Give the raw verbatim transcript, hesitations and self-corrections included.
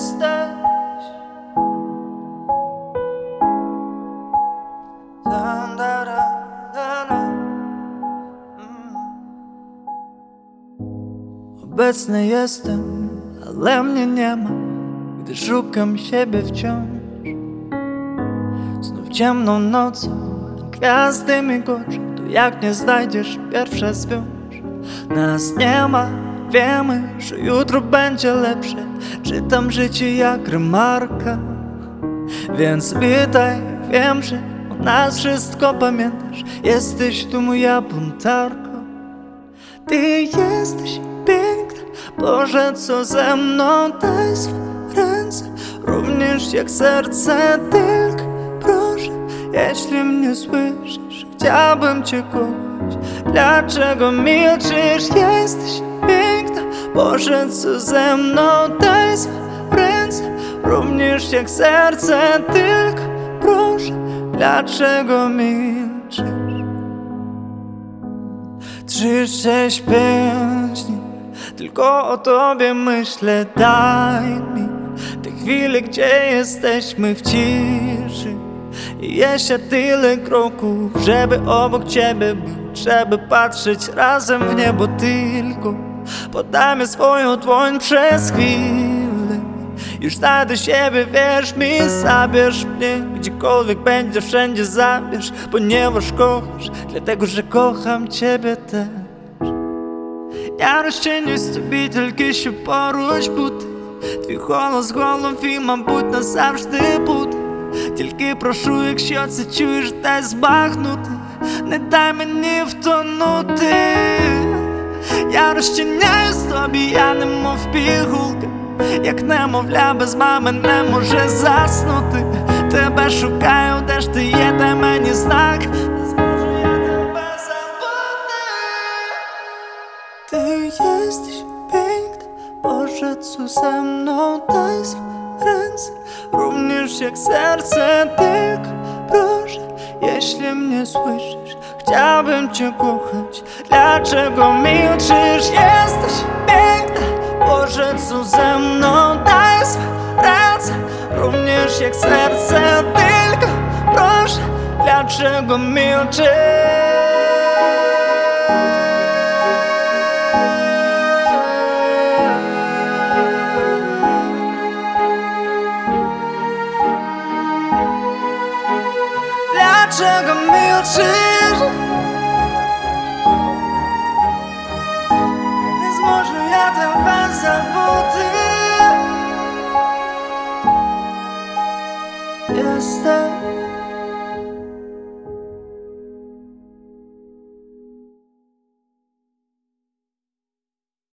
jesteś. Da, da, da, da, da. Mm. Obecny jestem, ale mnie nie ma, gdy szukam siebie wciąż. Znów ciemną nocą, gwiazdy migoczą. To jak nie znajdziesz, pierwsze zwiąż. Nas nie ma, wiemy, że jutro będzie lepsze. Czytam życie jak remarka, więc witaj, wiem, że o nas wszystko pamiętasz. Jesteś tu moja buntarko. Ty jesteś piękna, Boże, co ze mną, daj swe ręce, również jak serce, tylko proszę, jeśli mnie słyszysz, chciałbym Cię kochać. Dlaczego milczysz? Jesteś piękna, Boże, co ze mną, daj swe ręce, również jak serce, tylko proszę, dlaczego milczysz? Trzy, sześć, pięć dni, tylko o Tobie myślę, daj mi te chwile, gdzie jesteśmy w ciszy. I jeszcze tyle kroków, żeby obok Ciebie być, żeby patrzeć razem w niebo tylko. Podaj mi swoją dłoń przez chwilę, już znajdę siebie, wierz mi, zabierz mnie gdziekolwiek będzie, wszędzie zabierz, ponieważ kochasz, dlatego że kocham Ciebie też. Я розчинюсь тобі, тільки що поруч бути. Твій голос голов і, мабуть, назавжди буде. Тільки прошу, якщо це чуєш, дай збагнути, не дай мені втонути. Я розчиняюсь тобі, я немов пігулка, як немовля без мами не може заснути. Тебе шукаю, де ж ти є, дай мені знак, не зможу я тебе забути. Ty jesteś piękna, Boże, co ze mną, daj swe ręce, również jak serce, tylko proszę, jeśli mnie słyszysz, chciałbym Cię kochać. Dlaczego milczysz? Jesteś piękna, Boże, co ze mną, daj swe ręce, również jak serce, tylko proszę, dlaczego milczysz? Dlaczego milczysz? Nie zможу я тебе забути. Jesteś